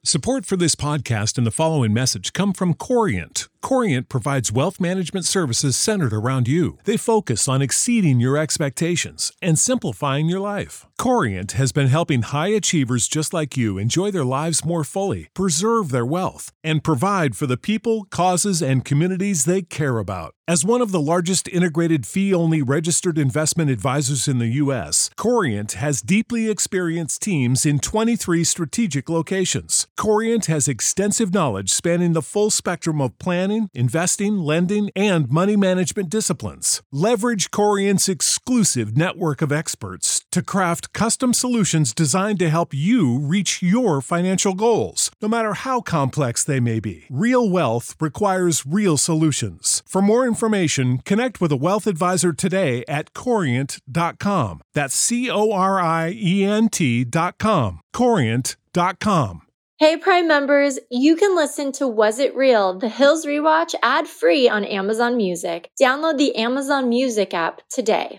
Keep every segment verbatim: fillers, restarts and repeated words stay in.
Support for this podcast and the following message come from Corient. Corient provides wealth management services centered around you. They focus on exceeding your expectations and simplifying your life. Corient has been helping high achievers just like you enjoy their lives more fully, preserve their wealth, and provide for the people, causes, and communities they care about. As one of the largest integrated fee-only registered investment advisors in the U S, Corient has deeply experienced teams in twenty-three strategic locations. Corient has extensive knowledge spanning the full spectrum of planning, investing, lending, and money management disciplines. Leverage Corient's exclusive network of experts to craft custom solutions designed to help you reach your financial goals, no matter how complex they may be. Real wealth requires real solutions. For more information, connect with a wealth advisor today at corient dot com. That's C O R I E N T dot com. corient dot com. Hey Prime members, you can listen to Was It Real? The Hills Rewatch ad-free on Amazon Music. Download the Amazon Music app today.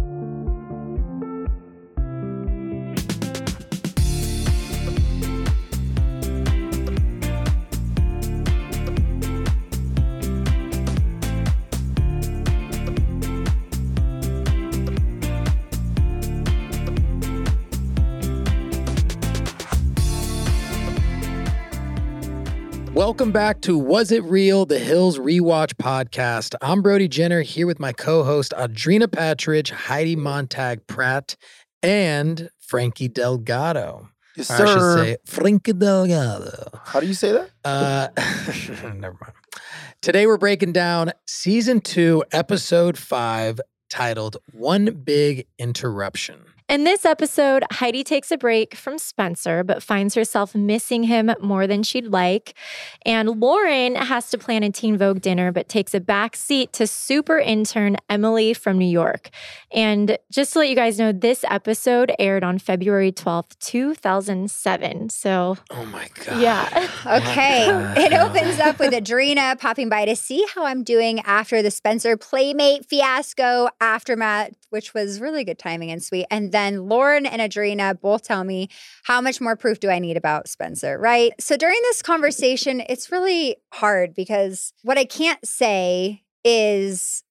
Welcome back to Was It Real? The Hills Rewatch podcast. I'm Brody Jenner here with my co-host Audrina Patridge, Heidi Montag Pratt, and Frankie Delgado. Yes, or sir. I should say Frankie Delgado. How do you say that? Uh, never mind. Today we're breaking down season two, episode five, titled One Big Interruption. In this episode, Heidi takes a break from Spencer, but finds herself missing him more than she'd like. And Lauren has to plan a Teen Vogue dinner, but takes a back seat to super intern Emily from New York. And just to let you guys know, this episode aired on February twelfth, two thousand seven. So, oh my God. Yeah. Okay. It opens up with Audrina popping by to see how I'm doing after the Spencer Playmate fiasco aftermath, which was really good timing and sweet. And then Then Lauren and Audrina both tell me, how much more proof do I need about Spencer, right? So during this conversation, it's really hard because what I can't say is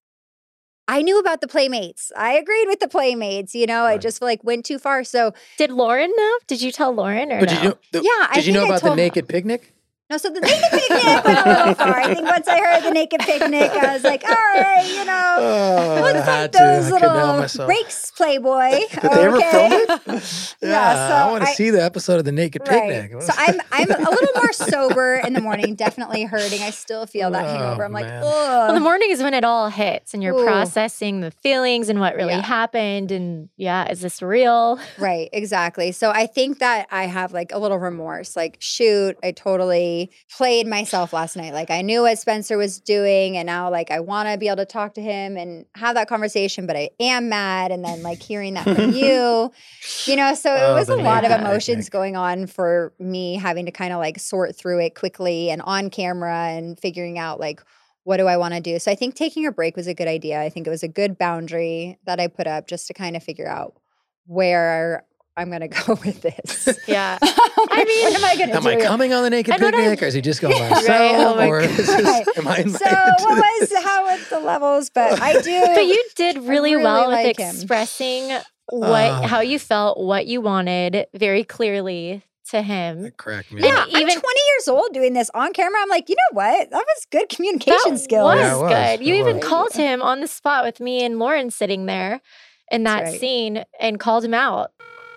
I knew about the Playmates. I agreed with the Playmates, you know, right. I just like went too far. So did Lauren know? Did you tell Lauren or but no? Did you know, the, yeah, I did you know about the naked her. picnic? No, so the naked picnic went a little far. I think once I heard the naked picnic, I was like, all right, you know, oh, looks like those little breaks, Playboy. Did they ever film it? yeah, yeah, so I want to see the episode of the naked right. picnic. So I'm I'm a little more sober in the morning, definitely hurting. I still feel that hangover. I'm oh, like, man. ugh. Well, the morning is when it all hits and you're Ooh. processing the feelings and what really yeah. happened. And yeah, is this real? Right, exactly. So I think that I have like a little remorse. Like, shoot, I totally played my myself last night. Like I knew what Spencer was doing and now like I want to be able to talk to him and have that conversation, but I am mad. And then like hearing that from you, you know, so it oh, was a lot of emotions picnic. going on for me having to kind of like sort through it quickly and on camera and figuring out like, what do I want to do? So I think taking a break was a good idea. I think it was a good boundary that I put up just to kind of figure out where I'm going to go with this. Yeah. I mean, what am I going to am do? I coming on the naked picnic or is he just going by himself? Right, oh my or is this, right. am I invited So what was, how was the levels? But I do. But you did really, really well like with him. expressing what, Uh. how you felt, what you wanted very clearly to him. That cracked me Yeah, up. I'm twenty years old doing this on camera. I'm like, you know what? That was good communication That skills. was Yeah, it was. good. You It even was. called him on the spot with me and Lauren sitting there in that That's right. scene and called him out.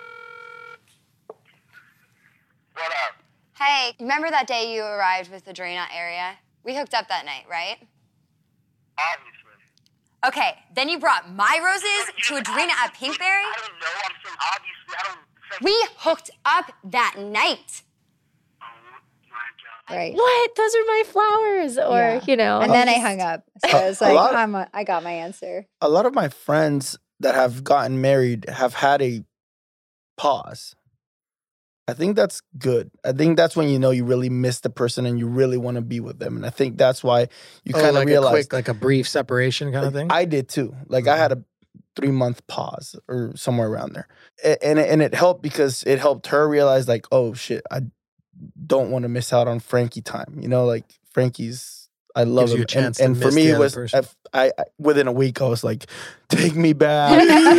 What up? Hey, remember that day you arrived with the Audrina area? We hooked up that night, right? Obviously. Okay, then you brought my roses to Audrina at Pinkberry? I don't know. I'm saying obviously. I don't. Say, We hooked up that night. oh my God. Right. What? Those are my flowers. Or, Yeah. you know. And then I hung up. So I was A like, lot- I'm a, I got my answer. A lot of my friends that have gotten married have had a pause. I think that's good. I think that's when you know you really miss the person and you really want to be with them. And I think that's why you Oh, kind of like realize. a quick, like a brief separation kind of thing? I did too. Like Mhm. I had a three month pause or somewhere around there, A- and it, and it helped because it helped her realize like, oh shit, I don't want to miss out on Frankie time. You know, like Frankie's. I love Gives you him, a chance and, to and for miss me the it other was person. I, I within a week I was like, take me back.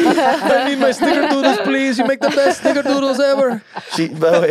I need my snickerdoodles, please. You make the best snickerdoodles ever. She, by the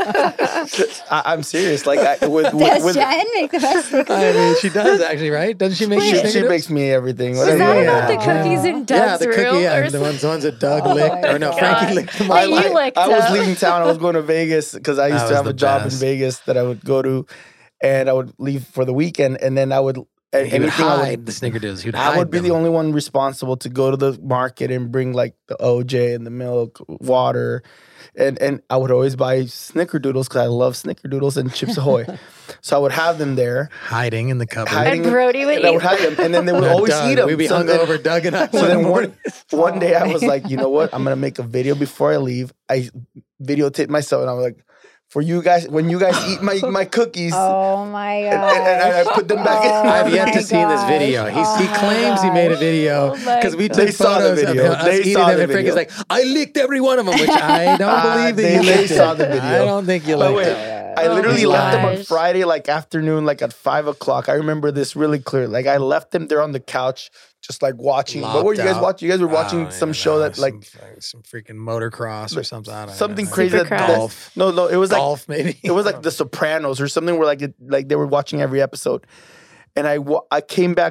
way, I, I'm serious. Like I, with, with, Does with Jen make the best I snickerdoodles? mean, she does actually, right? Doesn't she make you she, she snickerdoodles? makes me everything. Was Whatever. that Yeah, about the yeah. cookies in Yeah, Doug's the room? cookie, yeah, or the ones, the ones that Doug Oh licked, my or no, God. Frankie licked them That all. I, you I, licked I was up. leaving town. I was going to Vegas because I used That to was have the a job best. in Vegas that I would go to, and I would leave for the weekend, and then I would He would anything I would hide the snickerdoodles. He would hide I would be them. the only one responsible to go to the market and bring like the O J and the milk, water, and and I would always buy snickerdoodles because I love snickerdoodles and Chips Ahoy. So I would have them there, hiding in the cupboard. hiding, And Brody would and I would eat hide them, and then they would Uh, always Doug, eat them. We'd be so then, hungover, Doug and I. so then one morning. one day I was like, you know what? I'm gonna make a video before I leave. I videotaped myself, and I was like, for you guys, when you guys eat my my cookies. Oh my And, god! and, and I put them back in. Oh I've yet my to see this gosh. video. He's, Oh he my claims he made a gosh. video Oh my because we God. took They saw the photos of video. us They eating saw them, the and Frankie's video. like, I licked every one of them, which I don't Ah, believe that they- you they licked saw it. the video. I don't think you But licked wait, it. I Oh literally my left them on gosh. Friday, like afternoon, like at five o'clock. I remember this really clear. Like I left them there on the couch, just like watching. what were you guys Locked out. watching? You guys were I watching don't some even show know, that like some, some freaking motocross or something. I don't something know. crazy. That, Supercross. that- Golf. No, no, it was like Golf, maybe. it was like The Sopranos or something where like it, like they were watching every episode. And I wa- I came back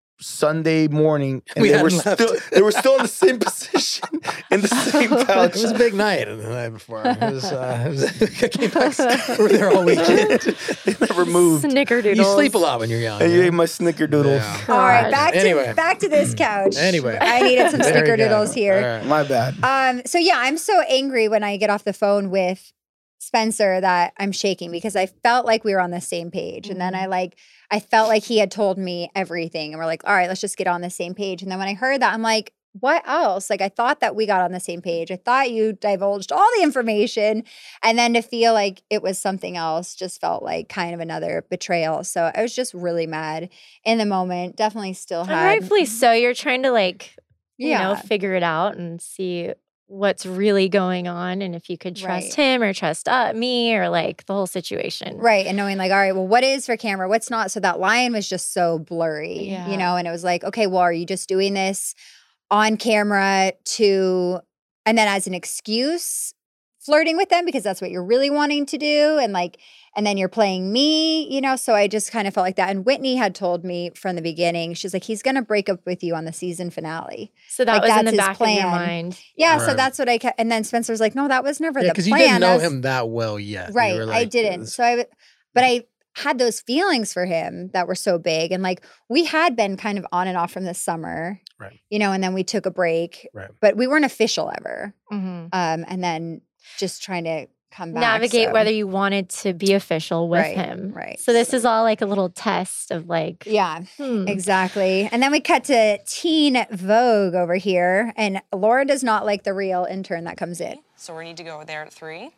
Sunday morning and We they were hadn't left. still they were still in the same position in the same couch. It was a big night the night before. It was, uh, it was, I came back. We were there all weekend. They never moved. Snickerdoodles. You sleep a lot when you're young. And you yeah? ate my snickerdoodle. Yeah. All right, God. back to Anyway. back to this couch. Anyway. I needed some There you go. snickerdoodles here. All right. My bad. Um, so yeah, I'm so angry when I get off the phone with Spencer that I'm shaking because I felt like we were on the same page. And then I like I felt like he had told me everything. And we're like, all right, let's just get on the same page. And then when I heard that, I'm like, what else? Like I thought that we got on the same page. I thought you divulged all the information. And then to feel like it was something else just felt like kind of another betrayal. So I was just really mad in the moment. Definitely still And had rightfully so. You're trying to like, you Yeah. know, figure it out and see what's really going on and if you could trust Right. him or trust uh, me or like the whole situation. Right. And knowing like, all right, well, what is for camera? What's not? So that line was just so blurry, Yeah. you know, and it was like, okay, well, are you just doing this on camera to, and then as an excuse, flirting with them because that's what you're really wanting to do? And like, and then you're playing me, you know? So I just kind of felt like that. And Whitney had told me from the beginning, she's like, he's going to break up with you on the season finale. So that Like, was in that's the his back of your plan. mind. Yeah. So Right. that's what I kept. And then Spencer's like, no, that was never Yeah, the because plan. you didn't know I was- him that well yet. You Right. were I like, didn't. this- So I, w- but I had those feelings for him that were so big. And like we had been kind of on and off from this summer, Right. you know, and then we took a break, Right. but we weren't official ever. Mhm. Um, and then just trying to come back. Navigate so- whether you wanted to be official with Right, him. right. So this is all like a little test of like, Yeah, hmm. exactly. And then we cut to Teen Vogue over here. And Laura does not like the real intern that comes in. So we need to go there at three.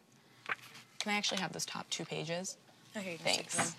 Can I actually have those top two pages? Okay, thanks.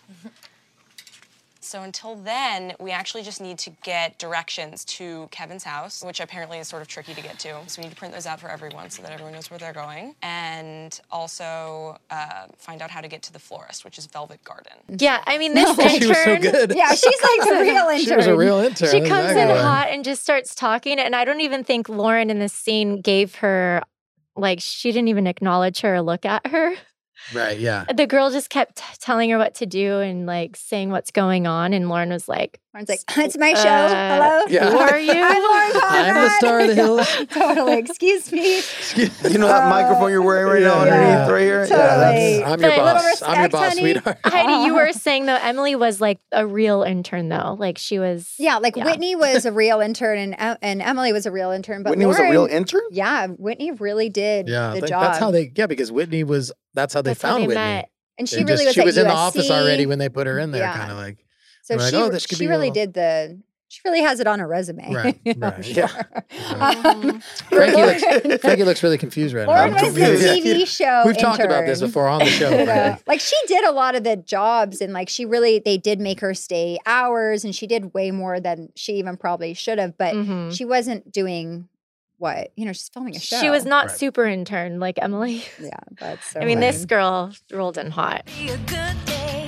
So until then, we actually just need to get directions to Kevin's house, which apparently is sort of tricky to get to. So we need to print those out for everyone so that everyone knows where they're going. And also uh, find out how to get to the florist, which is Velvet Garden. Yeah, I mean, this intern. She was so good. Yeah, she's like the real intern. She was a real intern. She That's comes exactly in what- hot and just starts talking. And I don't even think Lauren in this scene gave her, like, she didn't even acknowledge her or look at her. Right, yeah. The girl just kept t- telling her what to do and, like, saying what's going on. And Lauren was like, Lauren's like, it's my show. Uh, Hello? Yeah. who are you? I'm Lauren Conrad. I'm the star of the hill. Totally. Excuse me. You know that microphone you're wearing right now Yeah. underneath right here? Totally. Yeah, that's I'm your But- boss. Little I'm your respect, boss, honey. sweetheart. Heidi, you were saying, though, Emily was, like, a real intern, though. Like, she was. Yeah, like Yeah. Whitney was a real intern and uh, and Emily was a real intern. But Whitney was a Lauren- real intern? Yeah, Whitney really did Yeah, I the think job. that's how they. Yeah, because Whitney was. That's how they That's how found they Whitney. met. and she They really just- was She at was in the U S C. office already when they put her in there. Yeah. Kind of like. So We're like, she, oh, this could she be really real. did the. She really has it on her resume. Right, you know, right, sure. yeah. Um, Frankie Lauren- looks. Frankie looks really confused right Lauren now. was the Yeah. T V show. We've talked about this intern. before on the show. You know, Frankie. like she did a lot of the jobs and like she really they did make her stay hours and she did way more than she even probably should have, but Mhm. she wasn't doing what? You know, she's filming a show. She was not Right. super intern like Emily. Yeah, that's so I mean, funny. this girl rolled in hot. Be a good day.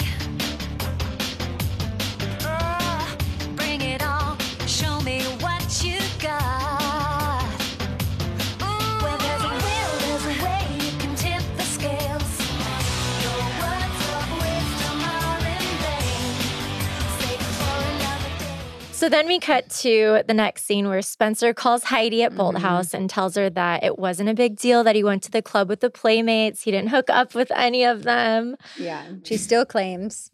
Oh, bring it on. Show me what you got. Ooh, where there's a will, there's a way you can tip the scales. Your words of wisdom are in vain. Save it for another day. So then we cut to the next scene where Spencer calls Heidi at Bolt House and tells her that it wasn't a big deal that he went to the club with the playmates. He didn't hook up with any of them. Yeah, she still claims.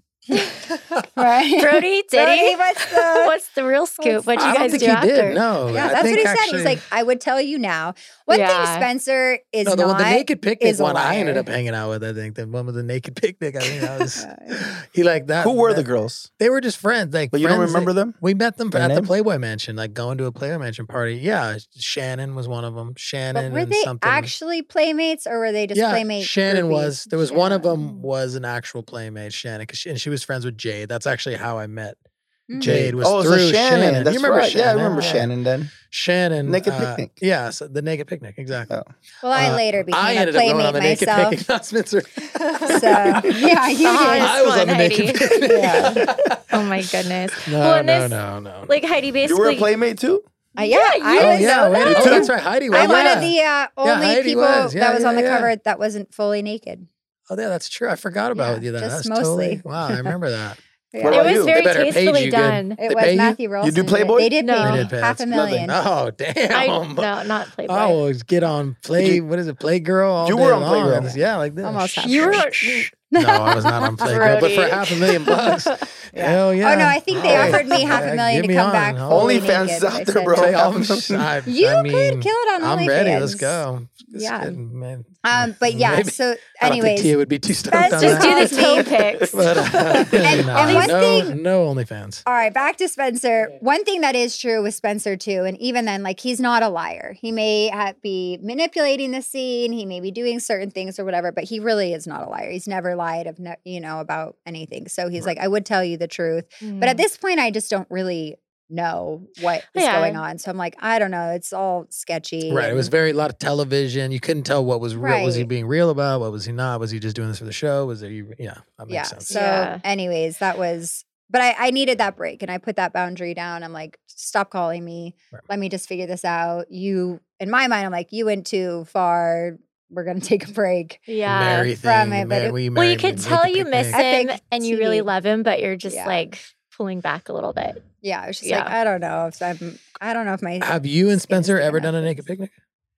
Right? Brody, did Brody, he? what's the- What's the real scoop? What'd you I don't guys think do he after? did. No, Yeah, I that's think what he said. actually, He's like, I would tell you now. One Yeah. thing Spencer is no, the, not one, the naked picnic is a one I ended liar. up hanging out with. I think the one with the naked picnic. I think that was he like that. Who were the that- girls? They were just friends. Like, But you don't friends remember that- them? We met them Their at the names? Playboy Mansion, like going to a Playboy Mansion party. Yeah, Shannon was one of them. But Shannon were and they something. actually playmates or were they just yeah, playmate Shannon groupies? was. There was one of Yeah. them was an actual playmate, Shannon, 'cause she, and she was friends with Jade. That's actually how I met. Mhm. Jade was Oh, through so Shannon. Shannon. That's you remember right. Shannon? Yeah, I remember Yeah. Shannon then. Shannon. Naked uh, Picnic. Yeah, so the naked picnic, exactly. Oh. Well, I Uh, later became I a ended up going on playmate the naked myself. picnic, not Spencer. So yeah, you Uh-huh. did. I was on the one, naked Heidi. picnic. Yeah. Oh my goodness. No, well, in no, this, no, no. like Heidi You basically. were a playmate too? Uh, yeah, Yeah, I you Oh was. didn't yeah, know wait, that? oh, that's right. Heidi was. I'm one yeah. of the uh, only Heidi people was. Yeah, that was yeah, on the yeah. cover that wasn't fully naked. Oh yeah, that's true. I forgot about Yeah, you. That just that's mostly. totally. Wow, I remember that. Yeah. What It about was you? very They better pay tastefully you good. done. It They was pay you? Matthew Rolson. do Playboy? They did No. pay They me did pay. half That's a nothing. million. Oh damn. I, no, not Playboy. I will get on play. What is it? Playgirl all You day were on long. Playgirl. Yeah, like this. Almost half You a were. million. No, I was not on Playgirl, but for Brody. half a million bucks, hell yeah. Oh no, I think they Oh, offered me half yeah, a million get to me come on. back. Oh. fully OnlyFans naked. is out I there, said, bro. Play half a off- million. I, You I could mean, kill it on I'm ready. Let's OnlyFans. go. Just Yeah. kidding, man. Um, but yeah. Maybe. So, I don't think anyways, Tia would be too stoked on Spence Just that. do the toe pics. But, uh, And- no, and one no, thing- no OnlyFans. all right, back to Spencer. One thing that is true with Spencer too, and even then, like he's not a liar. He may ha- be manipulating the scene. He may be doing certain things or whatever, but he really is not a liar. He's never lied of no, you know about anything. So he's like, I would tell you the truth, but at this point, I just don't really know what is Yeah. going on. So I'm like, I don't know. It's all sketchy. Right. It was and- very a lot of television. You couldn't tell what was real. Was he Right. being real about? What was he not? Was he just doing this for the show? Was he? Yeah, that makes yeah. sense. So, Yeah. anyways, that was. But I, I needed that break, and I put that boundary down. I'm like, stop calling me. Right. Let me just figure this out. You, in my mind, I'm like, you went too far. We're gonna take a break. Yeah. Mary from thing. it, but Mary- it- we Well, you married could me, tell naked you miss picnic. him Epic and you T V. really love him, but you're just Yeah. like pulling back a little bit. Yeah, I was just like, Yeah. I don't know if I'm. I don't know if my. Have you and Spencer big ever enough done a for naked this. picnic?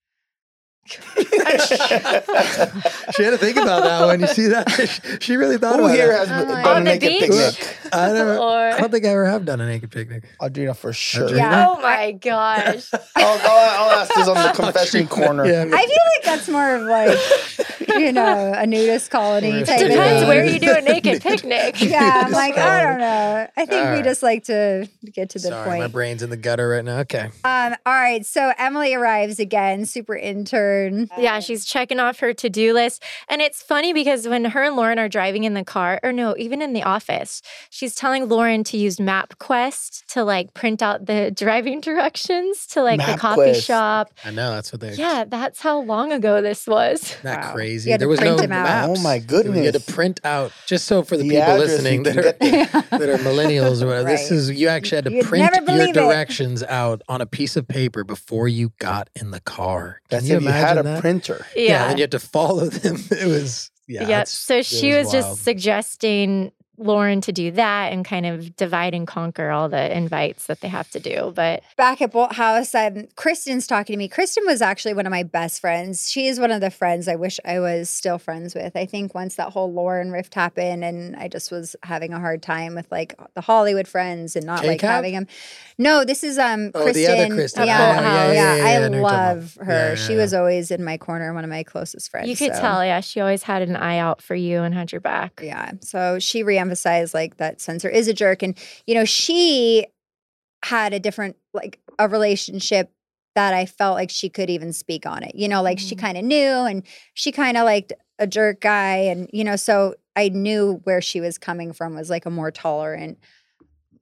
She had to think about that one. You see that? She really thought Who about here it. has I'm like- done On a the naked beach? picnic? I, never, Or- I don't think I ever have done a naked picnic. Audrina for sure. Audrina? Yeah. Oh my gosh. I'll, I'll, I'll ask this on the confession corner. Yeah, I feel like that's more of like, you know, a nudist colony It type of Depends thing. where you do a naked picnic. Yeah, I'm like, I don't know. I think All we right. just like to get to the Sorry, point. my brain's in the gutter right now. Okay. Um, all right. So Emily arrives again, super intern. Yeah, she's checking off her to-do list. And it's funny because when her and Lauren are driving in the car, or no, even in the office, she's telling Lauren to use MapQuest to like print out the driving directions to like the coffee MapQuest. shop. I know that's what they. Yeah, that's how long ago this was. That Wow. crazy. You had to There was print no them out. maps. Oh my You had to goodness. print out just so for the, The people address listening you that can are get there. that are millennials or whatever. This Right. is you actually had to You'd print never your believe it. directions out on a piece of paper before you got in the car. Can That's you if you had a imagine that? printer. Yeah, Yeah. and you had to follow them. It was yeah. Yep. it's- So it she was, wild. just suggesting Lauren to do that and kind of divide and conquer all the invites that they have to do. But Back at Bolt House, um, Kristen's talking to me. Kristen was actually one of my best friends. She is one of the friends I wish I was still friends with. I think once that whole Lauren rift happened and I just was having a hard time with like the Hollywood friends and not like K-Cab? having them. No, this is um Oh, Kristen. the other Kristen. Yeah, Oh, yeah, yeah, yeah, yeah, yeah, I I know what you're talking love about. her. Yeah, yeah, She yeah. was always in my corner, one of my closest friends. you could so- tell, yeah, she always had an eye out for you and had your back. Yeah. So she reemphasized like that Spencer is a jerk. And, you know, she had a different, like a relationship that I felt like she could even speak on it. You know, like she Mhm. kind of knew and she kind of liked a jerk guy. And, you know, so I knew where she was coming from was like a more tolerant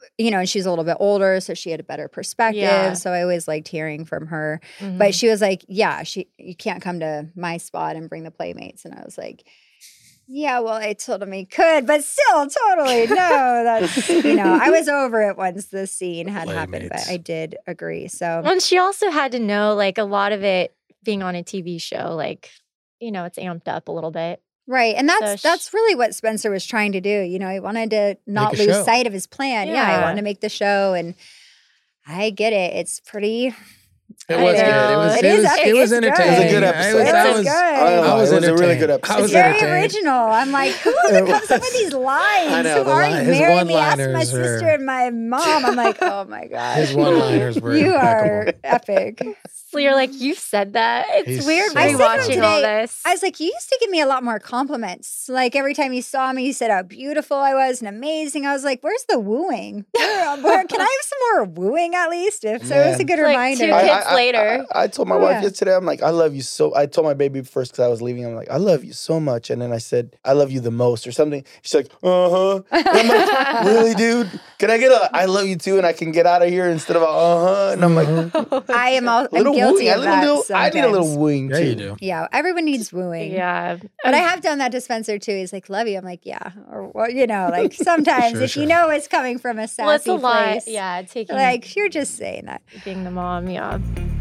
you know, and she's a little bit older, so she had a better perspective. Yeah. So I always liked hearing from her. Mhm. But she was like, yeah, she you can't come to my spot and bring the playmates. And I was like, yeah, well, I told him he could, but still, totally, no, that's, you know, I was over it once the scene had happened, but Playmates. I did agree. So, Well, and she also had to know, like, a lot of it being on a T V show, like, you know, it's amped up a little bit. right. And that's, So sh- that's really what Spencer was trying to do. You know, he wanted to not a lose show. sight of his plan. Yeah. Yeah. He wanted to make the show. And I get it. It's pretty, It I was good. It know. was. It It, is was. epic. It was It's good. entertaining. It was a good I episode. was- It I was was. good. I don't I know, was it was a really good entertained. I episode. was it's very entertained. original. I'm like, who the comes up with these lines? I know, Who the are li- you? his Marry me, ask my one-liners sister are- and my mom. I'm like, oh my gosh. His one-liners were You are impeccable. epic. So you're like, you said that. It's He's weird so I said to him rewatching all today, this. I was like, you used to give me a lot more compliments. Like every time you saw me, you said how beautiful I was and amazing. I was like, where's the wooing? Where, where- can I have some more wooing at least? If so, it's a Man. good Like reminder. two I- hits I- later. I, I told my Yeah. wife yesterday, I'm like, I love you so. I told my baby first because I was leaving. I'm like, I love you so much. And then I said, I love you the most or something. She's like, uh huh. I'm like, really, dude? Can I get a I love you too and I can get out of here instead of a uh huh? And I'm like, I am all, a I'm little guilty wooing. I, of little, that. little, I need a little sometimes. wooing Yeah, too. you do. Yeah, everyone needs wooing. Yeah. But I have done that to Spencer too. He's like, love you. I'm like, yeah. Or, well, you know, like sometimes Sure, if sure. you know it's coming from a sassy Well, it's a lot. place. Yeah, taking Like, you're just saying that. being the mom, yeah.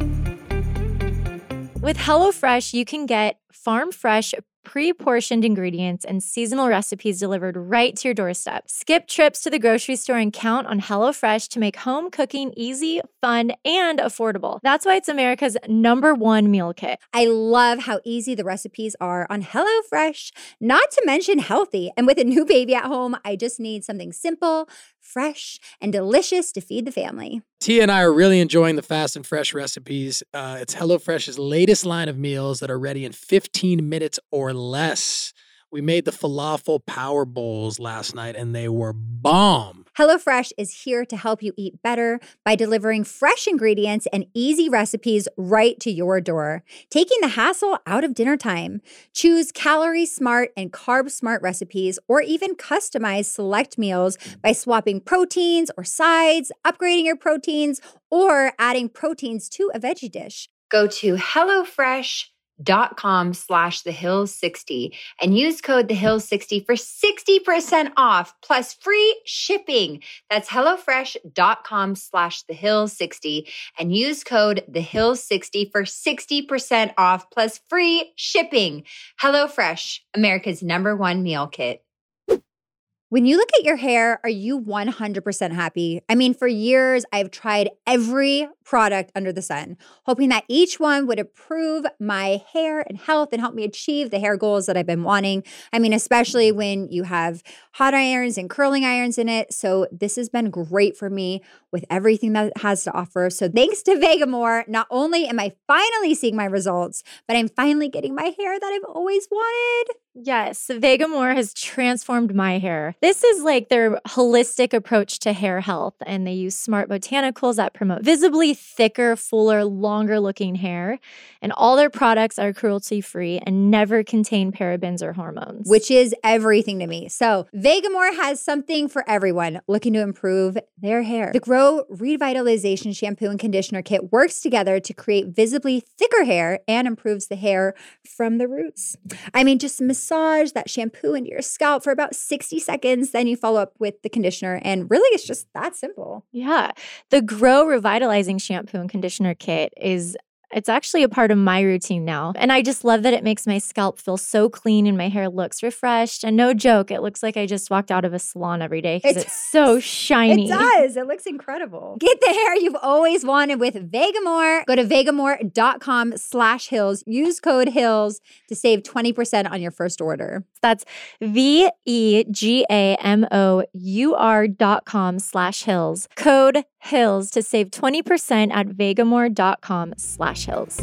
With HelloFresh, you can get farm fresh, pre-portioned ingredients and seasonal recipes delivered right to your doorstep. Skip trips to the grocery store and count on HelloFresh to make home cooking easy, fun, and affordable. That's why it's America's number one meal kit. I love how easy the recipes are on HelloFresh, not to mention healthy. And with a new baby at home, I just need something simple, fresh, and delicious to feed the family. Tia and I are really enjoying the fast and fresh recipes. Uh, it's HelloFresh's latest line of meals that are ready in fifteen minutes or less. We made the falafel power bowls last night and they were bomb. HelloFresh is here to help you eat better by delivering fresh ingredients and easy recipes right to your door, taking the hassle out of dinner time. Choose calorie smart and carb smart recipes, or even customize select meals by swapping proteins or sides, upgrading your proteins, or adding proteins to a veggie dish. Go to HelloFresh dot com slash the hills sixty and use code the hills sixty for sixty percent off plus free shipping. That's HelloFresh dot com slash the hills sixty and use code the hills sixty for sixty percent off plus free shipping. HelloFresh, America's number one meal kit. When you look at your hair, are you one hundred percent happy? I mean, for years, I've tried every product under the sun, hoping that each one would improve my hair and health and help me achieve the hair goals that I've been wanting. I mean, especially when you have hot irons and curling irons in it. So this has been great for me with everything that it has to offer. So thanks to Vegamore, not only am I finally seeing my results, but I'm finally getting my hair that I've always wanted. Yes, Vegamore has transformed my hair. This is like their holistic approach to hair health, and they use smart botanicals that promote visibly thicker, fuller, longer looking hair. And all their products are cruelty free and never contain parabens or hormones. Which is everything to me. So Vegamore has something for everyone looking to improve their hair. The Grow Revitalization Shampoo and Conditioner Kit works together to create visibly thicker hair and improves the hair from the roots. I mean, just massage that shampoo into your scalp for about sixty seconds. Then you follow up with the conditioner. And really, it's just that simple. Yeah. The Grow Revitalizing Shampoo and Conditioner Kit is it's actually a part of my routine now. And I just love that it makes my scalp feel so clean and my hair looks refreshed. And no joke, it looks like I just walked out of a salon every day because It it's so shiny. It does. It looks incredible. Get the hair you've always wanted with Vegamore. Go to vegamore dot com slash hills. Use code HILLS to save twenty percent on your first order. That's V E G A M O U R dot com slash hills. Code HILLS to save twenty percent at vegamore dot com slash hills.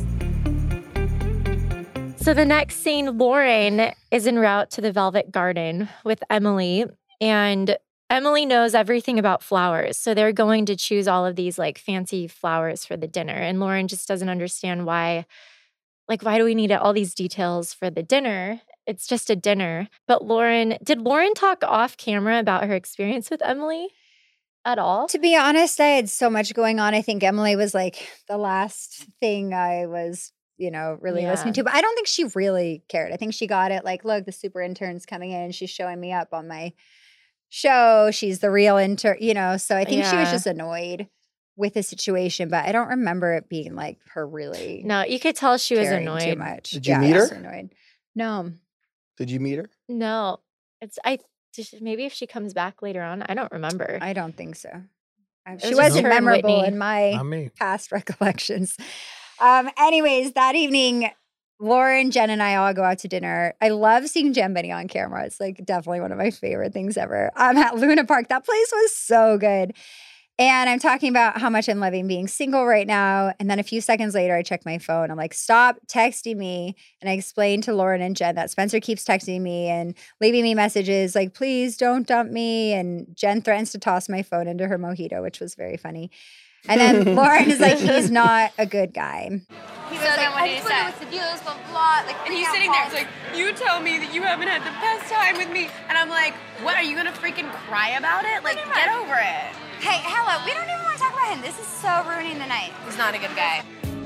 So the next scene, Lauren is en route to the Velvet Garden with Emily, and Emily knows everything about flowers. So they're going to choose all of these like fancy flowers for the dinner. And Lauren just doesn't understand why, like, why do we need all these details for the dinner? It's just a dinner. But Lauren, did Lauren talk off camera about her experience with Emily? at all? To be honest, I had so much going on. I think Emily was like the last thing I was, you know, really Yeah. listening to. But I don't think she really cared. I think she got it like, look, the super intern's coming in. She's showing me up on my show. She's the real intern, you know. So I think she was Yeah. just annoyed with the situation. But I don't remember it being like her really No, you could tell she was caring too annoyed. much. Did you Yeah, meet I was her? annoyed. No. Did you meet her? No, it's I. just- Maybe if she comes back later on, I don't remember. I don't think so. Uh, It She was just wasn't her and memorable Whitney. in my Not me. past recollections. Um, anyways, that evening, Lauren, Jen, and I all go out to dinner. I love seeing Jen Benny on camera. It's like definitely one of my favorite things ever. I'm at Luna Park. That place was so good. And I'm talking about how much I'm loving being single right now. And then a few seconds later, I check my phone. I'm like, stop texting me. And I explained to Lauren and Jen that Spencer keeps texting me and leaving me messages like, please don't dump me. And Jen threatens to toss my phone into her mojito, which was very funny. And then Lauren is like, he's not a good guy. He was like, I just wonder what's the deal, blah, blah, like, and he's sitting there, it's like, you tell me that you haven't had the best time with me. And I'm like, what, are you gonna freaking cry about it? Like, get over it. Hey, hello, we don't even want to talk about him. This is so ruining the night. He's not a good guy.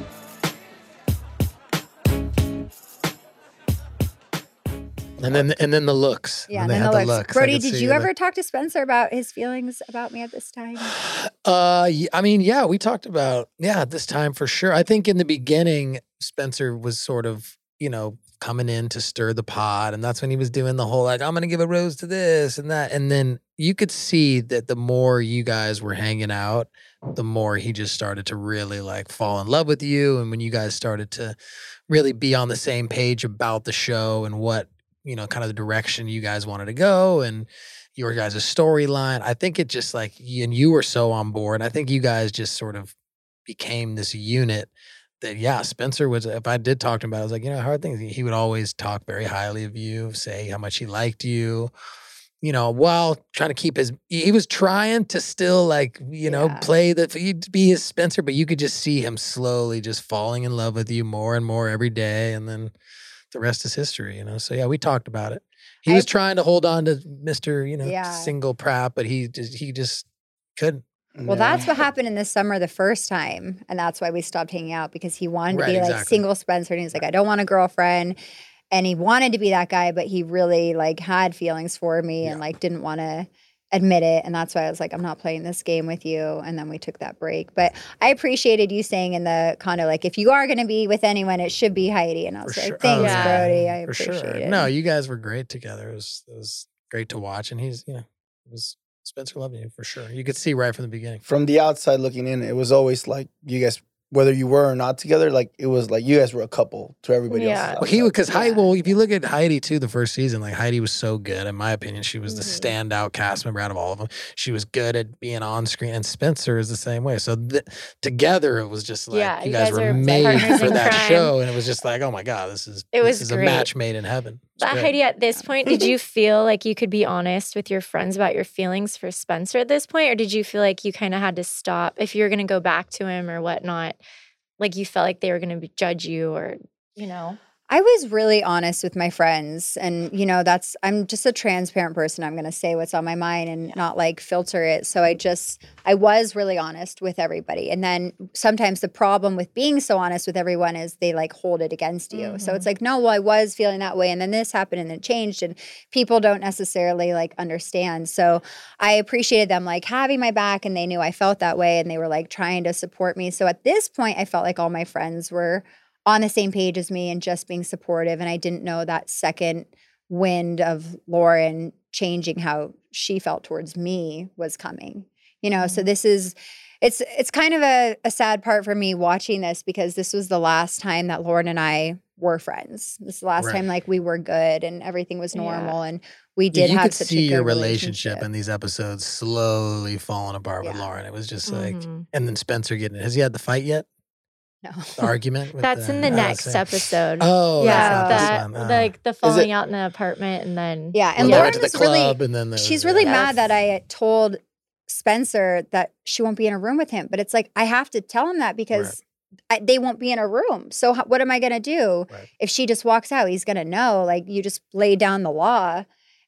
And then and then the looks. Yeah, When and they then had the the looks. looks, I Brody, could did see you the- ever talk to Spencer about his feelings about me at this time? Uh, y- I mean, yeah, we talked about yeah at this time for sure. I think in the beginning, Spencer was sort of you know coming in to stir the pot, and that's when he was doing the whole like I'm gonna give a rose to this and that, and then you could see that the more you guys were hanging out, the more he just started to really like fall in love with you, and when you guys started to really be on the same page about the show and what you know kind of the direction you guys wanted to go and your guys' storyline. I think it just like, y- and you were so on board. I think you guys just sort of became this unit that, yeah, Spencer was, if I did talk to him about it, I was like, you know, hard things. He would always talk very highly of you, say how much he liked you, you know, while trying to keep his, he was trying to still like, you know, Yeah. play the, he'd be his Spencer, but you could just see him slowly just falling in love with you more and more every day. And then the rest is history, you know? So yeah, we talked about it. He I- was trying to hold on to Mister, you know, Yeah. single Pratt, but he just he just couldn't. Well, that's what happened in the summer the first time. And that's why we stopped hanging out because he wanted to Right, be like exactly. single Spencer. And he's like, I don't want a girlfriend. And he wanted to be that guy, but he really like had feelings for me and like didn't want to admit it. And that's why I was like, I'm not playing this game with you. And then we took that break. But I appreciated you saying in the condo, like, if you are going to be with anyone, it should be Heidi. And I was For like, sure. thanks, Oh, yeah. Brody. I For appreciate sure. it. No, you guys were great together. It was it was great to watch, and he's you know it was Spencer loved you for sure. You could see right from the beginning. From the outside looking in, it was always like you guys, whether you were or not together, like it was like you guys were a couple to everybody Yeah. else. Well, he because Yeah. Heidi. Well, if you look at Heidi too, the first season, like Heidi was so good. In my opinion, she was the Mhm. standout cast member out of all of them. She was good at being on screen, and Spencer is the same way. So th- together, it was just like Yeah, you you guys, guys were are made partners for in that crime. show, and it was just like, oh my god, this is It this was is a great. match made in heaven. It's But great. Heidi, at this point, did you feel like you could be honest with your friends about your feelings for Spencer at this point? Or did you feel like you kind of had to stop if you were going to go back to him or whatnot? Like you felt like they were going to judge you or, you know? I was really honest with my friends. And, you know, that's, I'm just a transparent person. I'm going to say what's on my mind and not like filter it. So I just, I was really honest with everybody. And then sometimes the problem with being so honest with everyone is they like hold it against you. So it's like, no, well, I was feeling that way. And then this happened and it changed. And people don't necessarily like understand. So I appreciated them like having my back and they knew I felt that way and they were like trying to support me. So at this point, I felt like all my friends were on the same page as me and just being supportive. And I didn't know that second wind of Lauren changing how she felt towards me was coming. You know, so this is it's it's kind of a, a sad part for me watching this because this was the last time that Lauren and I were friends. This is the last Right. time like we were good and everything was Yeah. normal and we Yeah, did you have could such see a good your relationship. relationship in these episodes slowly falling apart with Yeah. Lauren. It was just like, Mhm. and then Spencer getting it. Has he had the fight yet? No. The argument? With That's in the oh, next same. episode. Oh, yeah, that's not that, this one. Oh. like the falling it- out in the apartment and then Yeah, When and they Lauren went to the was really club and then there she's was- really yeah. mad that I told Spencer that she won't be in a room with him. But it's like, I have to tell him that because I, they won't be in a room. So how, what am I going to do? Right. If she just walks out, he's going to know. Like, you just lay down the law.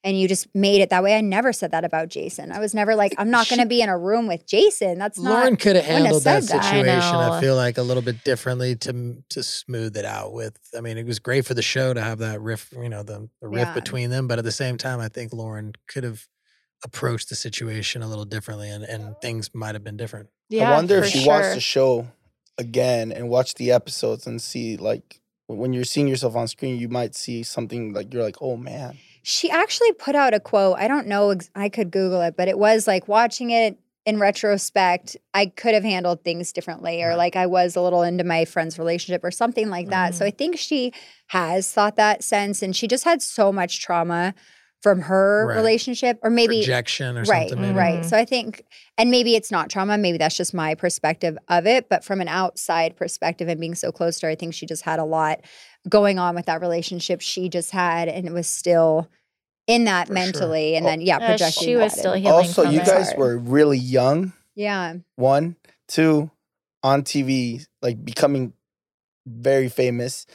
and you just made it that way. I never said that about Jason. I was never like, I'm not going to be in a room with Jason. That's not. Lauren could have wouldn't handled that said that. situation, I I, feel like, a little bit differently to to smooth it out with. I mean, it was great for the show to have that riff, you know, the, the riff Yeah. between them. But at the same time, I think Lauren could have approached the situation a little differently, and, and things might have been different. Yeah, I wonder for if she sure. watched the show again and watch the episodes and see, like, when you're seeing yourself on screen, you might see something like, you're like, oh man. She actually put out a quote. I don't know. ex- I could Google it, but it was like watching it in retrospect, I could have handled things differently, or Right. like I was a little into my friend's relationship or something like that. So I think she has thought that sense, and she just had so much trauma from her Right. relationship, or maybe Rejection or right, something. Maybe. right. So I think, and maybe it's not trauma. Maybe that's just my perspective of it. But from an outside perspective and being so close to her, I think she just had a lot going on with that relationship she just had, and it was still in that For mentally. sure. And then yeah, Uh, projecting. she was that still in. healing Also, from you it. guys Hard. were really young. Yeah. One, two, on T V, like becoming very famous,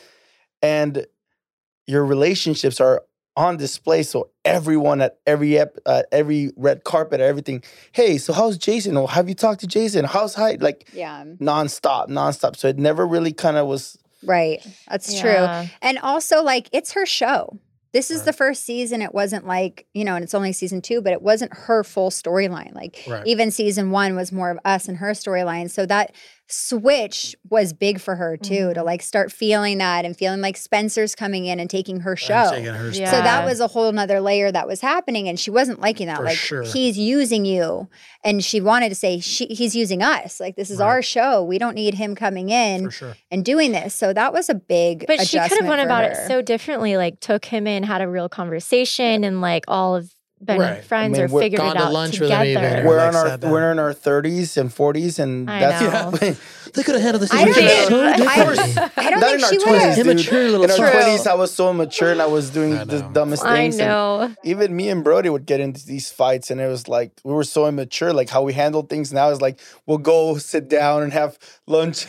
and your relationships are on display. So everyone at every ep, uh, every red carpet, everything. Hey, so how's Jason? Or have you talked to Jason? How's Hyde? Like Yeah. nonstop, nonstop. So it never really kind of was. Right. That's Yeah. true. And also, like, it's her show. This is Right. the first season. It wasn't like, you know, and it's only season two, but it wasn't her full storyline. Like, Right. even season one was more of us and her storyline. So that switch was big for her, too, Mm-hmm. to like start feeling that and feeling like Spencer's coming in and taking her I'm show. taking her Yeah. So spot. that was a whole nother layer that was happening, and she wasn't liking that. For like sure. he's using you, and she wanted to say she, he's using us. Like this is Right. our show. We don't need him coming in For sure. and doing this. So that was a big. But she could have adjustment went for about her. it so differently, like took him in, had a real conversation, and like all of been Right. friends I mean, or we're figured gone it to out lunch with him together. even. We're like in our sat down. we're in our thirties and forties, and I that's know. They could have handled this I don't situation think- so I- differently. I don't Not think in our she would twenties, have. dude. Immature little In our True. twenties, I was so immature and I was doing I the know. dumbest I things. and know. even me and Brody would get into these fights, and it was like we were so immature. Like how we handle things now is like we'll go sit down and have lunch.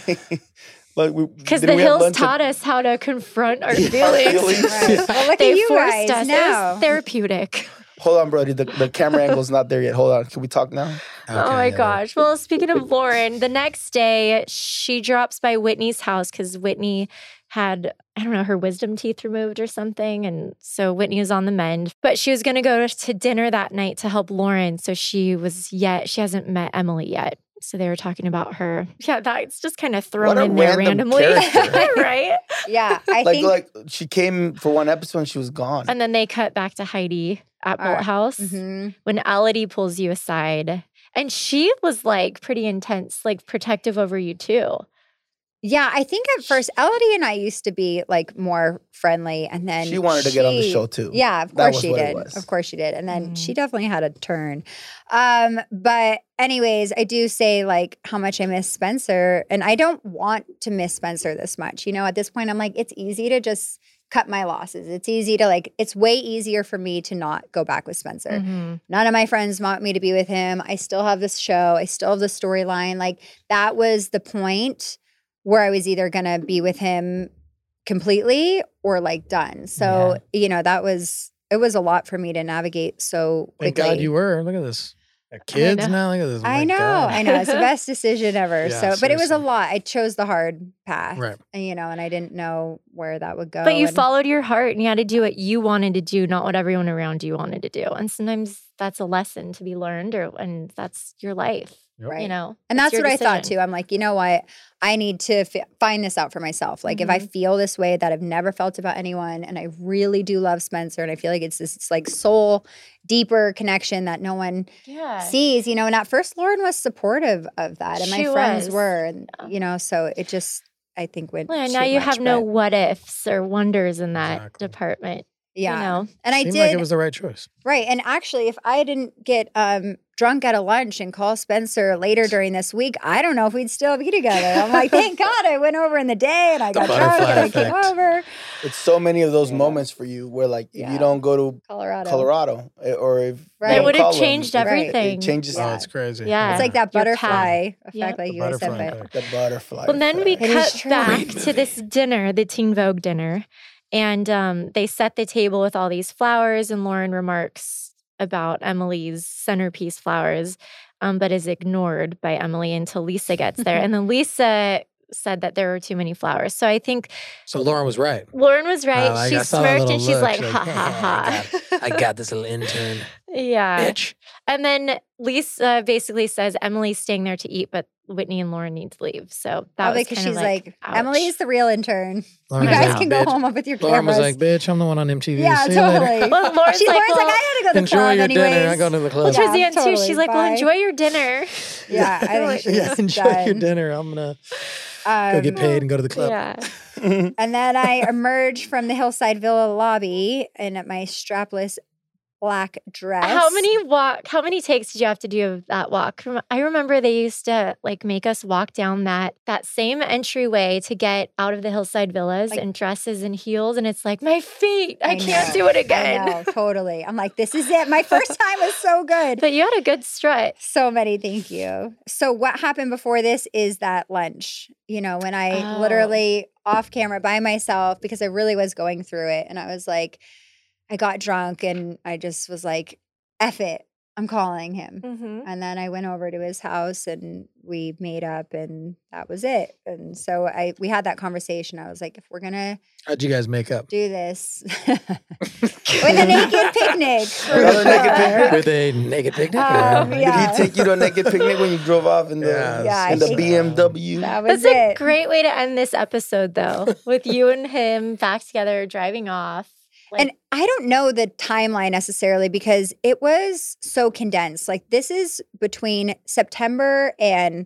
Like we Because did the we have hills lunch at- taught us how to confront our feelings. feelings. Right. Well, look They at you forced guys us. It now. was therapeutic. Hold on, Brody. The, the camera angle's not there yet. Hold on. Can we talk now? Oh my Okay, yeah. gosh. Well, speaking of Lauren, the next day she drops by Whitney's house because Whitney had, I don't know, her wisdom teeth removed or something. And so Whitney was on the mend. But she was going to go to dinner that night to help Lauren. So she was yet, she hasn't met Emily yet. So they were talking about her. Yeah, that's just kind of thrown What a in there random randomly. character. Right? Yeah, I Like think. like she came for one episode and she was gone. And then they cut back to Heidi at All right. Bolt House Mhm. when Elodie pulls you aside. And she was like pretty intense, like protective over you too. Yeah, I think at first Elodie and I used to be like more friendly, and then She wanted to get on the she- show, too. Yeah, of That course was she what it did. was. Of course she did, and then Mm. she definitely had a turn. Um, but anyways, I do say like how much I miss Spencer, and I don't want to miss Spencer this much. You know, at this point, I'm like, it's easy to just cut my losses. It's easy to like, it's way easier for me to not go back with Spencer. Mhm. None of my friends want me to be with him. I still have this show. I still have the storyline. Like that was the point where I was either going to be with him completely or like done. So, you know, that was, it was a lot for me to navigate so Thank quickly. God you were. Look at this. Got kids know. now. Look at this. I My know, God. I know. It's the best decision ever. Yeah, so, but it was a seriously. lot. I chose the hard path, Right. and, you know, and I didn't know where that would go. But you and- followed your heart and you had to do what you wanted to do, not what everyone around you wanted to do. And sometimes that's a lesson to be learned, or and that's your life. Right. You know, And It's that's your what I thought decision. too. I'm like, you know what? I need to f- find this out for myself. Like, if I feel this way that I've never felt about anyone, and I really do love Spencer, and I feel like it's this it's like soul deeper connection that no one Yeah. sees, you know. And at first, Lauren was supportive of that, and She my friends was. were, and Yeah. you know, so it just I think went. Well, too now you much, have no but what ifs or wonders in that Exactly. department. yeah. You know, And I Seemed did like it was the right choice. right. And actually, if I didn't get um, drunk at a lunch and call Spencer later during this week, I don't know if we'd still be together. I'm like, thank God I went over in the day and I got drunk butterfly and I came effect. over. It's so many of those Yeah. moments for you where like if Yeah. you don't go to Colorado. Colorado eh, or if you Right. don't it would have call them, changed it- everything. It changes Oh, Yeah. it's crazy. Yeah. It's like that Your butterfly path. effect, Yeah. like The you guys said. butterfly But effect. the butterfly. Well, then we It is cut true. back to this dinner, the Teen Vogue dinner. And um, they set the table with all these flowers, and Lauren remarks about Emily's centerpiece flowers, um, but is ignored by Emily until Lisa gets there. And then Lisa said that there were too many flowers. So I think So Lauren was right. Lauren was right. Uh, like, she I saw that smirked little and she's look. like, She's ha like, ha ha. I got, I got this little intern. Yeah. Bitch. And then Lisa basically says Emily's staying there to eat, but Whitney and Lauren need to leave. So that Probably was because kind she's of like, like, ouch. Emily is the real intern. Lauren You was guys like, can go bitch. home up with your Lauren cameras. was like, bitch, I'm the one on M T V. yeah, See you later. totally. Well, Lauren's She, like, Lauren's like, well, I gotta go to the Enjoy club your anyways. dinner. I go to the club. Well, towards the Yeah, end, too, totally, she's like, well, bye. enjoy your dinner. Yeah, I think she's yeah, enjoy done. your dinner. I'm going to Um, go get paid and go to the club. Yeah. And then I emerged from the Hillside Villa lobby in my strapless black dress. How many walk? How many takes did you have to do of that walk? Rem- I remember they used to like make us walk down that that same entryway to get out of the Hillside Villas Like- in dresses and heels, and it's like my feet. I, I can't know, do it again. I know, totally. I'm like, this is it. My first time was so good. But you had a good strut. So many, thank you. So what happened before this is that lunch, you know, when I Oh. literally off camera by myself, because I really was going through it. And I was like, I got drunk and I just was like, F it, I'm calling him. Mm-hmm. And then I went over to his house and we made up and that was it. And so I we had that conversation. I was like, if we're gonna How'd you guys make up? do this with a naked picnic. for Another naked sure. picnic? With a naked picnic? Um, or- yeah. Did he take you to a naked picnic when you drove off in the Yeah, Yeah, I in the think- B M W? That was That's a it. great way to end this episode, though, with you and him back together driving off. Like, And I don't know the timeline necessarily because it was so condensed. Like this is between September and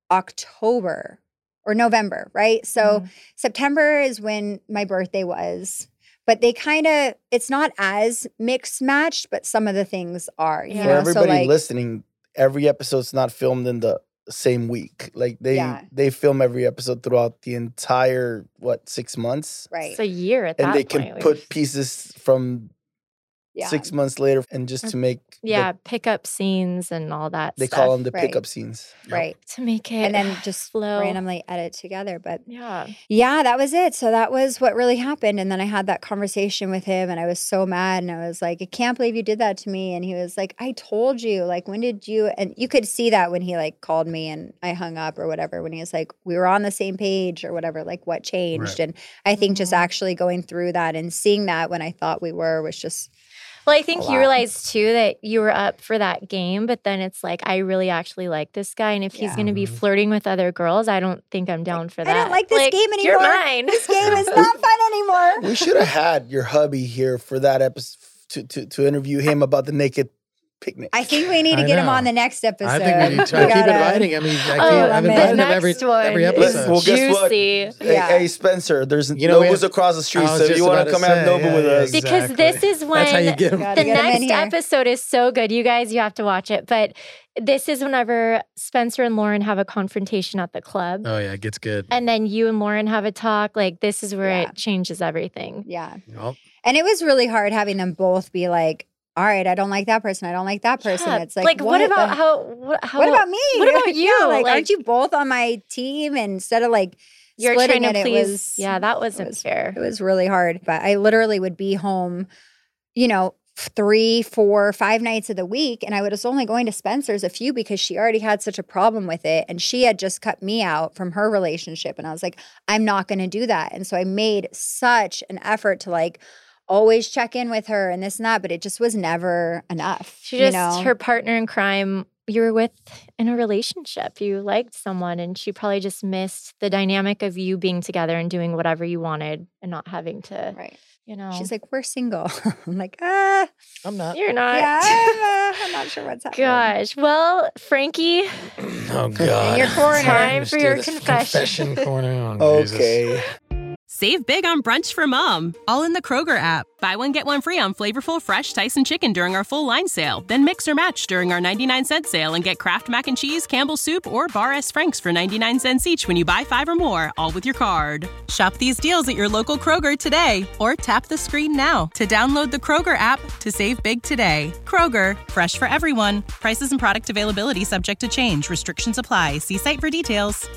October or November, right? So Mm-hmm. September is when my birthday was. But they kind of, it's not as mixed matched, but some of the things are. You Yeah. For know? everybody so like, listening, every episode's not filmed in the same week. Like they Yeah. they film every episode throughout the entire what six months, right. it's a year at and that they point. can We've- put pieces from Yeah. six months later, and just to make the- yeah, pickup scenes and all that they stuff. call them the Right. pickup scenes. Right. to make it And then just flow. randomly edit together. But Yeah. yeah, that was it. So that was what really happened. And then I had that conversation with him and I was so mad. And I was like, I can't believe you did that to me. And he was like, I told you. Like, when did you? And you could see that when he like called me and I hung up or whatever, when he was like, we were on the same page or whatever, like what changed. Right. And I think just Mhm. actually going through that and seeing that when I thought we were was just, Well, I think a you lot. realized too that you were up for that game, but then it's like, I really actually like this guy. And if he's Yeah. going to be Mhm. flirting with other girls, I don't think I'm down for I that. don't like this game You're anymore. mine. this game is not fun anymore. We should have had your hubby here for that episode to, to to interview him about the naked picnic. I think we need to I get him know. on the next episode. I think we need to I keep gotta- inviting him. I, mean, I keep, Oh, I've the invited him next every, one every is episode. Well, guess what? juicy. Hey, Yeah. hey, Spencer, there's You know, we Nobu's have- across the street, I was so if just you want about to come to have say, Nobu yeah, with yeah, us. Because exactly. this is when That's how you get him. Gotta the get him in next here. episode is so good. You guys, you have to watch it. But this is whenever Spencer and Lauren have a confrontation at the club. Oh, yeah, it gets good. And then you and Lauren have a talk. Like, this is where Yeah. it changes everything. Yeah. Yup. And it was really hard having them both be like, all right, I don't like that person. I don't like that person. Yeah, It's like, what, about the- how, what, how? what about me? what about you? Yeah, like, Like- aren't you both on my team? And instead of like You're splitting trying to it, please. it was yeah, that wasn't was- fair. it was really hard. But I literally would be home, you know, three, four, five nights of the week. And I was only going to Spencer's a few because she already had such a problem with it. And she had just cut me out from her relationship. And I was like, I'm not going to do that. And so I made such an effort to like always check in with her and this and that, but it just was never enough. She you just, know? her partner in crime, you were with in a relationship. You liked someone, and she probably just missed the dynamic of you being together and doing whatever you wanted and not having to, Right. you know. She's like, we're single. I'm like, ah, I'm not. You're not. yeah, I'm, uh, I'm not sure what's happening. Gosh. Well, Frankie, Oh, God. your corner. Time Let's for do your this confession. confession corner. Oh, Jesus. Okay. Save big on brunch for mom, all in the Kroger app. Buy one, get one free on flavorful, fresh Tyson chicken during our full line sale. Then mix or match during our ninety-nine cent sale and get Kraft Mac and Cheese, Campbell's Soup, or Bar S. Frank's for ninety-nine cents each when you buy five or more, all with your card. Shop these deals at your local Kroger today, or tap the screen now to download the Kroger app to save big today. Kroger, fresh for everyone. Prices and product availability subject to change. Restrictions apply. See site for details.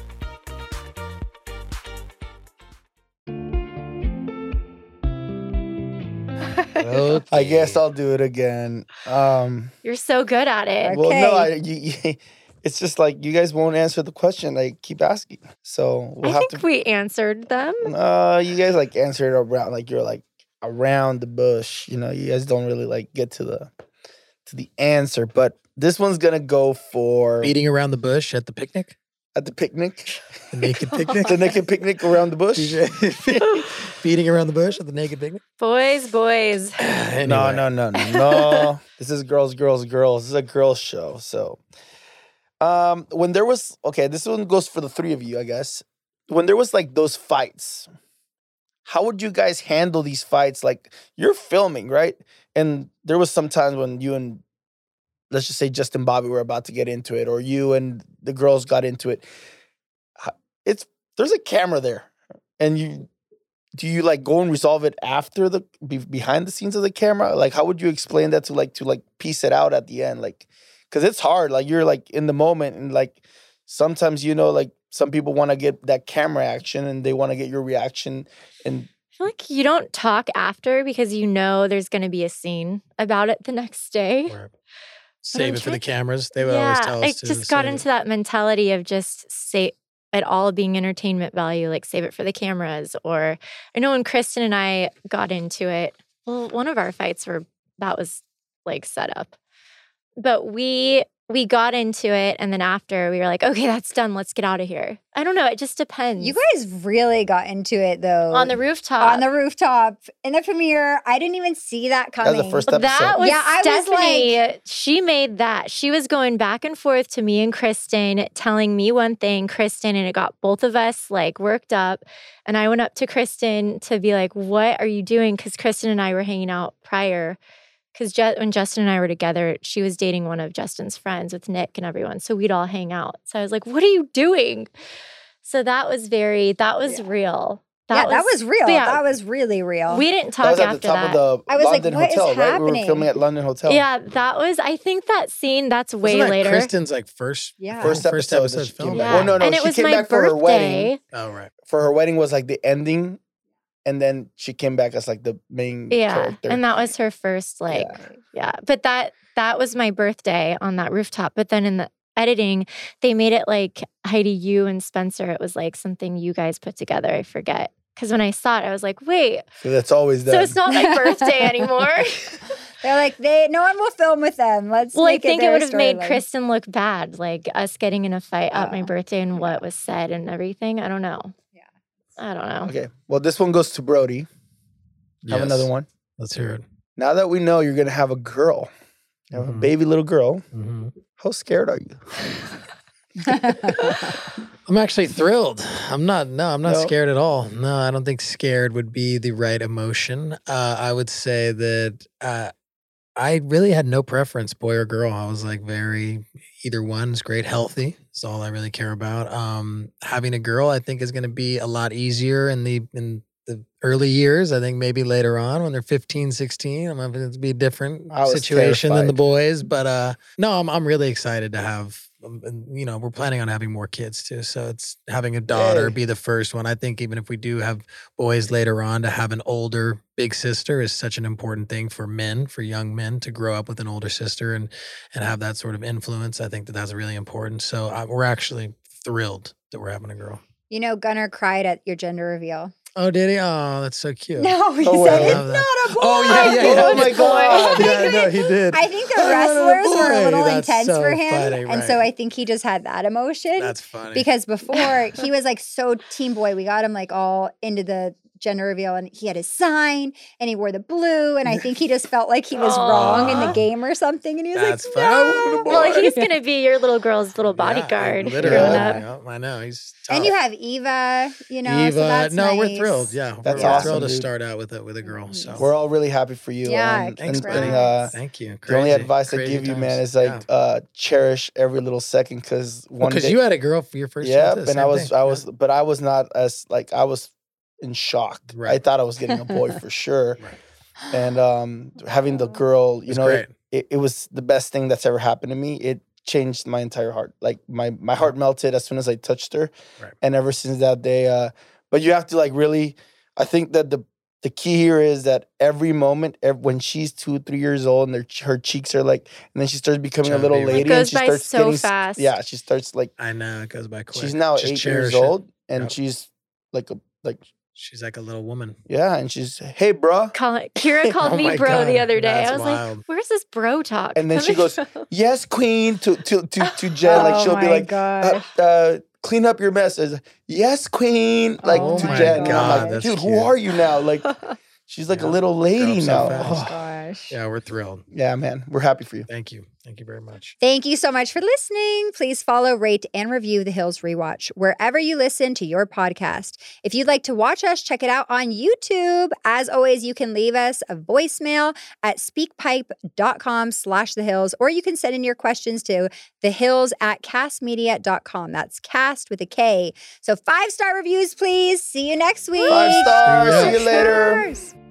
Okay. I guess I'll do it again. Um, You're so good at it. well, no, I, you, you, it's just like you guys won't answer the question. I keep asking, so we'll I have think to. we answered them. Uh, you guys like answer it around, like you're like around the bush. You know, you guys don't really like get to the to the answer. But this one's gonna go for Beating around the bush at the picnic? at the picnic, The naked picnic? the naked picnic around the bush. Beating around the bush at the naked picnic? Boys, boys. No, Anyway. no, no, no, no. This is girls, girls, girls. This is a girls show. So, um, when there was okay, this one goes for the three of you, I guess. When there was like those fights, how would you guys handle these fights? Like you're filming, right? And there was some times when you and let's just say Justin Bobby were about to get into it, or you and the girls got into it. H- It's there's a camera there, and you do you like go and resolve it after the be, behind the scenes of the camera? Like how would you explain that to like to like piece it out at the end? Like because it's hard. Like you're like in the moment, and like sometimes you know like some people want to get that camera action and they want to get your reaction. And I feel like you don't talk after because you know there's going to be a scene about it the next day. Or save I'm it for the trying- cameras. They would yeah, always tell us I to just got save it. into that mentality of just say it all being entertainment value, like save it for the cameras. Or I know when Kristen and I got into it, well, one of our fights were that was like set up, but we we got into it, and then after we were like, okay, that's done. Let's get out of here. I don't know. It just depends. You guys really got into it though. on the rooftop. on the rooftop in the premiere. I didn't even see that That coming. was the first episode. That was Yeah, I was Stephanie. She made that. She was going back and forth to me and Kristen, telling me one thing, Kristen, and it got both of us like worked up. And I went up to Kristen to be like, "What are you doing?" Because Kristen and I were hanging out prior. Because Je- when Justin and I were together, she was dating one of Justin's friends with Nick and everyone. So we'd all hang out. So I was like, "What are you doing?" So that was very. That was Yeah. real. yeah, that was real. yeah. That was really real. We didn't that talk was at after the top that. of the I was like, London what is Hotel, right? We were happening? filming at London Hotel. Yeah, that was. I think that scene. That's way Wasn't that later. Kristen's like first, Yeah. First first episode, episode that she came film. back. Yeah, Well, no, no, and it she was came my back for her wedding. birthday. Oh, right. For her wedding was like the ending, and then she came back as like the main Yeah, character. and that was her first like yeah. But that that was my birthday on that rooftop. But then in the editing, they made it like Heidi, you and Spencer. It was like something you guys put together. I forget because when I saw it, I was like, wait, So that's always that. so it's not my birthday anymore. They're like, they no one will film with them. Let's Well, I make think it, it their would have made storyline. Kristen look bad, like us getting in a fight at my Oh, birthday and what was said and everything. I don't know. Yeah. I don't know. Okay. Well, this one goes to Brody. Have Yes. another one. Let's hear it. Now that we know you're gonna have a girl, you have a Mhm. baby little girl, hmm how scared are you? I'm actually thrilled. I'm not. No, I'm not No? scared at all. No, I don't think scared would be the right emotion. Uh, I would say that uh, I really had no preference, boy or girl. I was like very either one's great. Healthy is all I really care about. Um, having a girl, I think, is going to be a lot easier in the in the early years. I think maybe later on when they're fifteen, sixteen, I'm going to be a different I was situation than the terrified. boys. But uh, no, I'm I'm really excited to have. um, and, You know, we're planning on having more kids too. So it's having a daughter Yay. be the first one. I think even if we do have boys later on, to have an older big sister is such an important thing for men, for young men to grow up with an older sister and and have that sort of influence. I think that that's really important. So I, we're actually thrilled that we're having a girl. You know, Gunnar cried at your gender reveal. Oh, did he? Oh, that's so cute. No, he Oh, said wow. it's Love that. not a boy. Oh, yeah, yeah, yeah. Oh my god! boy. Yeah, no, he did. I think the Oh, wrestlers were a boy, little that's intense so for him. funny, And so right. I think he just had that emotion. That's funny. Because before he was like so team boy, we got him like all into the gender reveal and he had his sign and he wore the blue. And I think he just felt like he was wrong in the Aw. game or something. And he was That's like, funny. I wanted a no. boy. Well, he's gonna be your little girl's little Yeah, bodyguard literally. growing Yeah. up. Yeah, I know. He's And tough. you have Eva, you know, Eva. so that's no, we're nice. thrilled. Yeah, That's we're awesome, thrilled to dude. start out with a with a girl. So We're all really happy for you. Yeah, and, thanks, and, buddy. and, uh, Thank you. the only Crazy. advice I Crazy give you, man, times. is like Yeah. uh, cherish every little second because one because day, you had a girl for your first yeah, child. too, and same I was, thing. I Yeah. was, but I was not as like I was in shock. I Right. thought I was getting a boy for sure, Right. and um, having the girl, you It's know, great. it, it, it was the best thing that's ever happened to me. It changed my entire heart. Like my my heart melted as soon as I touched her, Right. and ever since that day, uh, but you have to like really. I think that the the key here is that every moment, ev- when she's two, three years old, and their, her cheeks are like, and then she starts becoming a little Chubby. lady, It goes and she by starts so getting, s- fast. Yeah, she starts like I know it goes by quick. she's now Just eight cherish years it. old, and Yep. she's like a like She's like a little woman. yeah, and she's hey, bruh. Call it, Kira called Oh me my bro the God, other day. that's I was wild. like, "Where's this bro talk?" And then she coming goes, from?" yes, queen, to to to to Jen. Like Oh she'll be my like, gosh. uh, uh, clean up your mess. As, yes, queen. Like Oh to my Jen. And I'm God, like, that's dude, who cute. are you now? Like, she's like Yeah. a little Grow lady up so now. fast. Oh, Gosh. Yeah, we're thrilled. yeah, man, we're happy for you. Thank you. Thank you very much. Thank you so much for listening. Please follow, rate, and review The Hills Rewatch wherever you listen to your podcast. If you'd like to watch us, check it out on YouTube. As always, you can leave us a voicemail at speakpipe.com slash The Hills, or you can send in your questions to thehills at castmedia dot com. That's cast with a K. So five-star reviews, please. See you next week. Five stars. See ya. See you later. Stars.